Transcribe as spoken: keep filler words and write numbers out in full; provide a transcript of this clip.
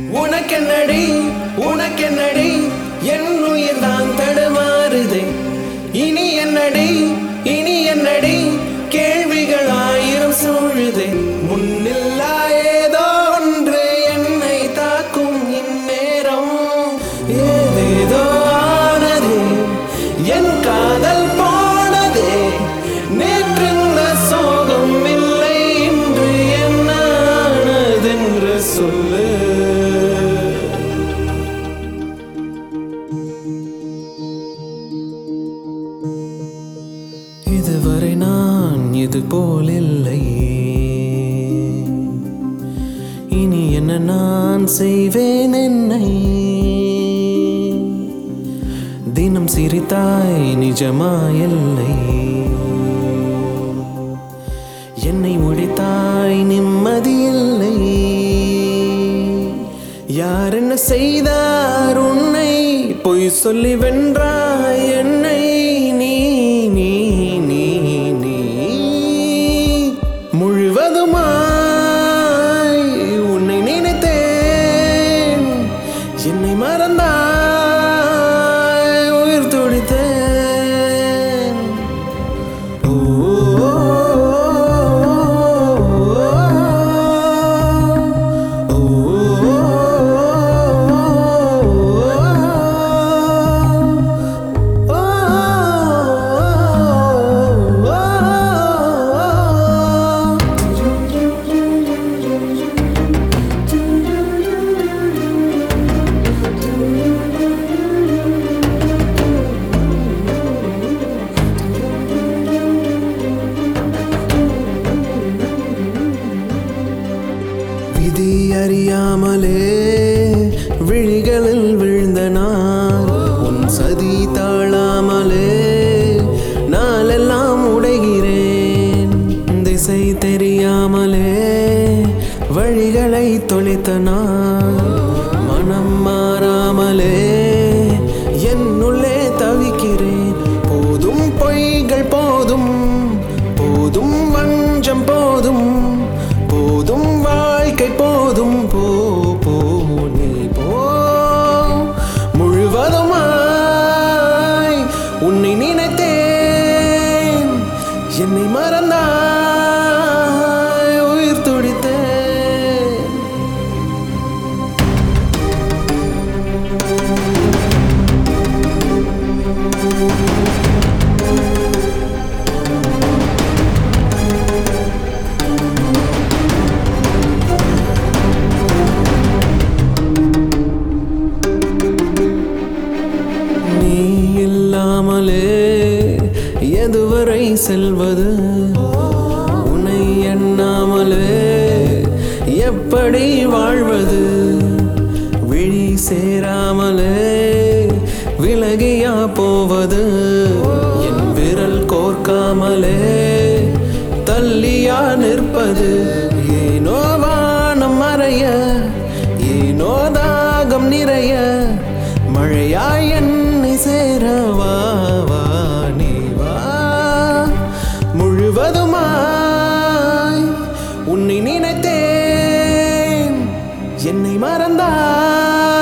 உனக்கென்னடி உனக்கென்னடி என் உயிர் தான் தடுமாறுதே. இனி என்னடி இனி என்னடி கேள்விகள் ஆயிரம் சூழுதே. முன்னில்லா ஏதோ ஒன்று என்னை தாக்கும் இந்நேரம். ஏதேதோ ஆனதே என் காதல் போனதே. நேற்றிருந்த சோகம் இல்லை இன்று என்ன ஆனதென்று சொல்லு. இதுவரை நான் இது போல் இல்லை. இனி என்ன நான் செய்வேன் என்னை. தினம் சிரித்தாய் நிஜமாயில்லை. என்னை ஒழித்தாய் நிம்மதியில்லை. யார் என்ன செய்தார் உன்னை பொய் சொல்லி வென்றாய் என்னை. நீ நீ நீ நீ முழுவதுமாய் உன்னை நினைத்தேன். என்னை மறந்தாய் உயிர் துடித்தேன். ஓ விதி அறியாமலே விழிகளில் விழுந்த நான். உன் சதி தாழாமலே நாளெல்லாம் உடைகிறேன். திசை தெரியாமலே வழிகளை தொலைத்த நான். மனம் மாறாமலே என்னுள்ளே தவிக்கிறேன். போதும் பொய்கள் போதும் போதும் வஞ்சம் போதும் போதும் வாழ்க்கை போதும். போ போ நீ போ. முழுவதுமாய் உன்னை நினைத்தேன். என்னை மறந்தாய் உயிர் துடித்தேன். எதுவரை செல்வது உன்னை எண்ணாமலே எப்படி வாழ்வது. விழி சேராமலே விலகியா போவது. என் விரல் கோர்க்காமலே தள்ளியா நிற்பது. ஏனோ வானம் மறைய ஏனோ தாகம் நிறைய மழையாய் என்னை சேரவா. முழுவதுமாய் உன்னை நினைத்தேன். என்னை மறந்தாய்